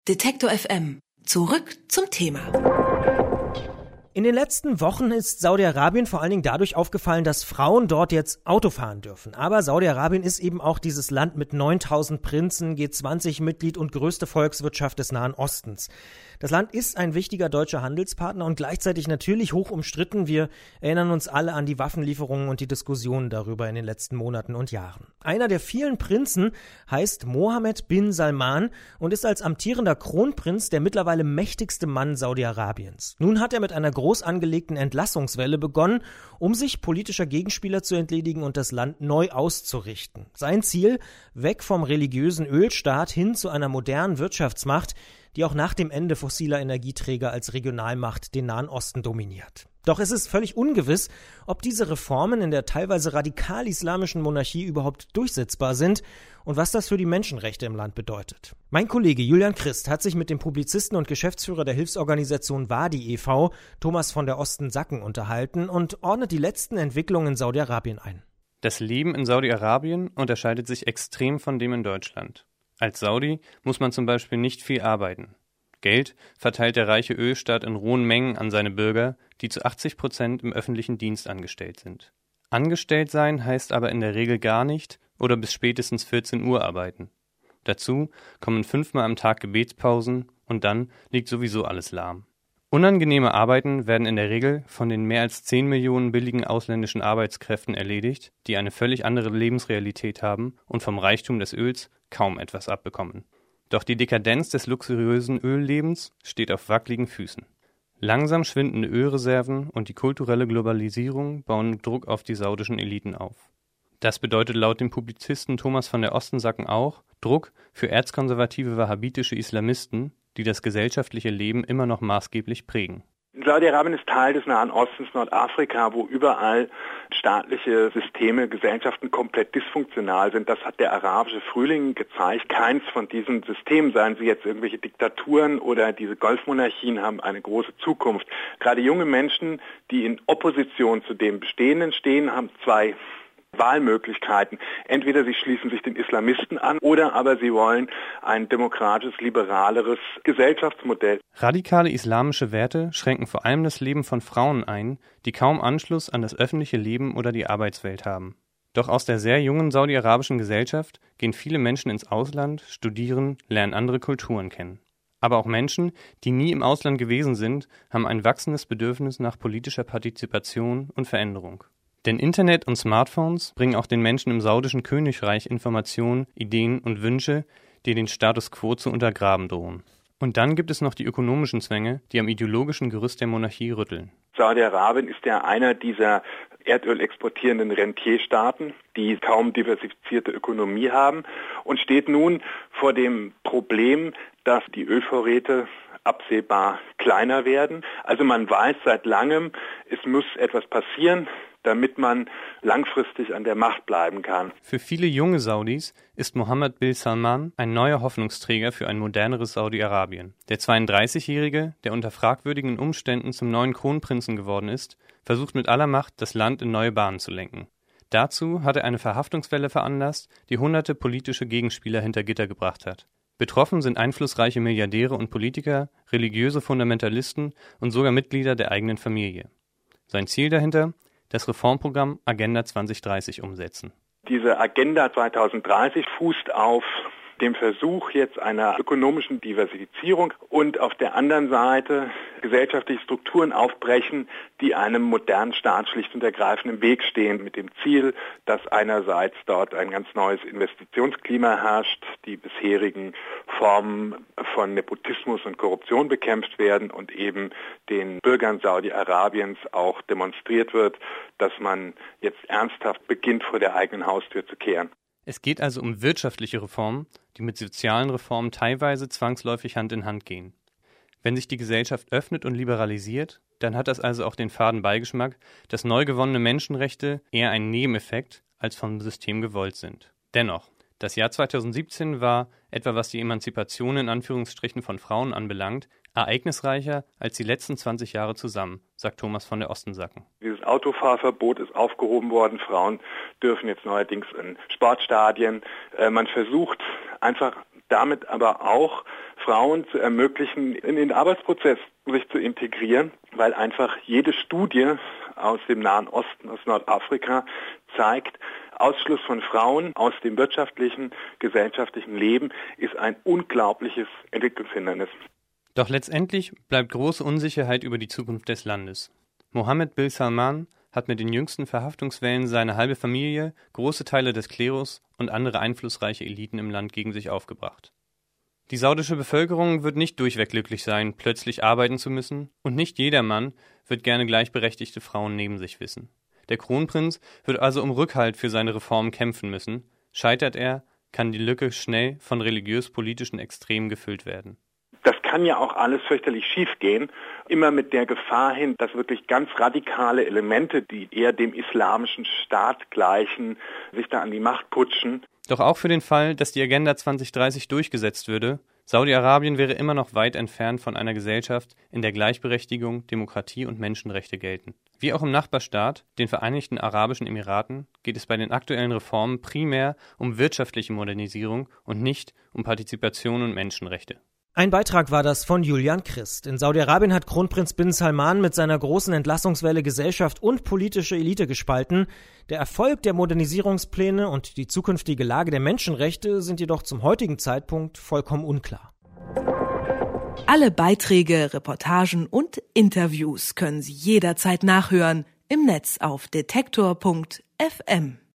Detektor FM. Zurück zum Thema. In den letzten Wochen ist Saudi-Arabien vor allen Dingen dadurch aufgefallen, dass Frauen dort jetzt Auto fahren dürfen. Aber Saudi-Arabien ist eben auch dieses Land mit 9000 Prinzen, G20-Mitglied und größte Volkswirtschaft des Nahen Ostens. Das Land ist ein wichtiger deutscher Handelspartner und gleichzeitig natürlich hoch umstritten. Wir erinnern uns alle an die Waffenlieferungen und die Diskussionen darüber in den letzten Monaten und Jahren. Einer der vielen Prinzen heißt Mohammed bin Salman und ist als amtierender Kronprinz der mittlerweile mächtigste Mann Saudi-Arabiens. Nun hat er mit einer groß angelegten Entlassungswelle begonnen, um sich politischer Gegenspieler zu entledigen und das Land neu auszurichten. Sein Ziel: weg vom religiösen Ölstaat hin zu einer modernen Wirtschaftsmacht, die auch nach dem Ende fossiler Energieträger als Regionalmacht den Nahen Osten dominiert. Doch es ist völlig ungewiss, ob diese Reformen in der teilweise radikal-islamischen Monarchie überhaupt durchsetzbar sind und was das für die Menschenrechte im Land bedeutet. Mein Kollege Julian Christ hat sich mit dem Publizisten und Geschäftsführer der Hilfsorganisation Wadi e.V., Thomas von der Osten-Sacken, unterhalten und ordnet die letzten Entwicklungen in Saudi-Arabien ein. Das Leben in Saudi-Arabien unterscheidet sich extrem von dem in Deutschland. Als Saudi muss man zum Beispiel nicht viel arbeiten. Geld verteilt der reiche Ölstaat in rohen Mengen an seine Bürger, die zu 80% im öffentlichen Dienst angestellt sind. Angestellt sein heißt aber in der Regel gar nicht oder bis spätestens 14 Uhr arbeiten. Dazu kommen 5-mal am Tag Gebetspausen und dann liegt sowieso alles lahm. Unangenehme Arbeiten werden in der Regel von den mehr als 10 Millionen billigen ausländischen Arbeitskräften erledigt, die eine völlig andere Lebensrealität haben und vom Reichtum des Öls kaum etwas abbekommen. Doch die Dekadenz des luxuriösen Öllebens steht auf wackeligen Füßen. Langsam schwindende Ölreserven und die kulturelle Globalisierung bauen Druck auf die saudischen Eliten auf. Das bedeutet laut dem Publizisten Thomas von der Osten-Sacken auch Druck für erzkonservative wahhabitische Islamisten, die das gesellschaftliche Leben immer noch maßgeblich prägen. Saudi-Arabien ist Teil des Nahen Ostens, Nordafrika, wo überall staatliche Systeme, Gesellschaften komplett dysfunktional sind. Das hat der arabische Frühling gezeigt. Keins von diesen Systemen, seien sie jetzt irgendwelche Diktaturen oder diese Golfmonarchien, haben eine große Zukunft. Gerade junge Menschen, die in Opposition zu dem Bestehenden stehen, haben zwei Wahlmöglichkeiten. Entweder sie schließen sich den Islamisten an oder aber sie wollen ein demokratisches, liberaleres Gesellschaftsmodell. Radikale islamische Werte schränken vor allem das Leben von Frauen ein, die kaum Anschluss an das öffentliche Leben oder die Arbeitswelt haben. Doch aus der sehr jungen saudi-arabischen Gesellschaft gehen viele Menschen ins Ausland, studieren, lernen andere Kulturen kennen. Aber auch Menschen, die nie im Ausland gewesen sind, haben ein wachsendes Bedürfnis nach politischer Partizipation und Veränderung. Denn Internet und Smartphones bringen auch den Menschen im saudischen Königreich Informationen, Ideen und Wünsche, die den Status quo zu untergraben drohen. Und dann gibt es noch die ökonomischen Zwänge, die am ideologischen Gerüst der Monarchie rütteln. Saudi-Arabien ist ja einer dieser Erdöl exportierenden Rentierstaaten, die kaum diversifizierte Ökonomie haben und steht nun vor dem Problem, dass die Ölvorräte absehbar kleiner werden. Also man weiß seit langem, es muss etwas passieren, damit man langfristig an der Macht bleiben kann. Für viele junge Saudis ist Mohammed bin Salman ein neuer Hoffnungsträger für ein moderneres Saudi-Arabien. Der 32-Jährige, der unter fragwürdigen Umständen zum neuen Kronprinzen geworden ist, versucht mit aller Macht, das Land in neue Bahnen zu lenken. Dazu hat er eine Verhaftungswelle veranlasst, die hunderte politische Gegenspieler hinter Gitter gebracht hat. Betroffen sind einflussreiche Milliardäre und Politiker, religiöse Fundamentalisten und sogar Mitglieder der eigenen Familie. Sein Ziel dahinter: das Reformprogramm Agenda 2030 umsetzen. Diese Agenda 2030 fußt auf dem Versuch jetzt einer ökonomischen Diversifizierung und auf der anderen Seite gesellschaftliche Strukturen aufbrechen, die einem modernen Staat schlicht und ergreifend im Weg stehen, mit dem Ziel, dass einerseits dort ein ganz neues Investitionsklima herrscht, die bisherigen Formen von Nepotismus und Korruption bekämpft werden und eben den Bürgern Saudi-Arabiens auch demonstriert wird, dass man jetzt ernsthaft beginnt, vor der eigenen Haustür zu kehren. Es geht also um wirtschaftliche Reformen, die mit sozialen Reformen teilweise zwangsläufig Hand in Hand gehen. Wenn sich die Gesellschaft öffnet und liberalisiert, dann hat das also auch den faden Beigeschmack, dass neu gewonnene Menschenrechte eher ein Nebeneffekt als vom System gewollt sind. Dennoch, das Jahr 2017 war, etwa was die Emanzipation in Anführungsstrichen von Frauen anbelangt, ereignisreicher als die letzten 20 Jahre zusammen, sagt Thomas von der Osten-Sacken. Dieses Autofahrverbot ist aufgehoben worden. Frauen dürfen jetzt neuerdings in Sportstadien. Man versucht einfach damit aber auch Frauen zu ermöglichen, in den Arbeitsprozess sich zu integrieren, weil einfach jede Studie aus dem Nahen Osten, aus Nordafrika zeigt, Ausschluss von Frauen aus dem wirtschaftlichen, gesellschaftlichen Leben ist ein unglaubliches Entwicklungshindernis. Doch letztendlich bleibt große Unsicherheit über die Zukunft des Landes. Mohammed bin Salman hat mit den jüngsten Verhaftungswellen seine halbe Familie, große Teile des Klerus und andere einflussreiche Eliten im Land gegen sich aufgebracht. Die saudische Bevölkerung wird nicht durchweg glücklich sein, plötzlich arbeiten zu müssen, und nicht jeder Mann wird gerne gleichberechtigte Frauen neben sich wissen. Der Kronprinz wird also um Rückhalt für seine Reformen kämpfen müssen. Scheitert er, kann die Lücke schnell von religiös-politischen Extremen gefüllt werden. Das kann ja auch alles fürchterlich schiefgehen, immer mit der Gefahr hin, dass wirklich ganz radikale Elemente, die eher dem islamischen Staat gleichen, sich da an die Macht putschen. Doch auch für den Fall, dass die Agenda 2030 durchgesetzt würde, Saudi-Arabien wäre immer noch weit entfernt von einer Gesellschaft, in der Gleichberechtigung, Demokratie und Menschenrechte gelten. Wie auch im Nachbarstaat, den Vereinigten Arabischen Emiraten, geht es bei den aktuellen Reformen primär um wirtschaftliche Modernisierung und nicht um Partizipation und Menschenrechte. Ein Beitrag war das von Julian Christ. In Saudi-Arabien hat Kronprinz bin Salman mit seiner großen Entlassungswelle Gesellschaft und politische Elite gespalten. Der Erfolg der Modernisierungspläne und die zukünftige Lage der Menschenrechte sind jedoch zum heutigen Zeitpunkt vollkommen unklar. Alle Beiträge, Reportagen und Interviews können Sie jederzeit nachhören im Netz auf detektor.fm.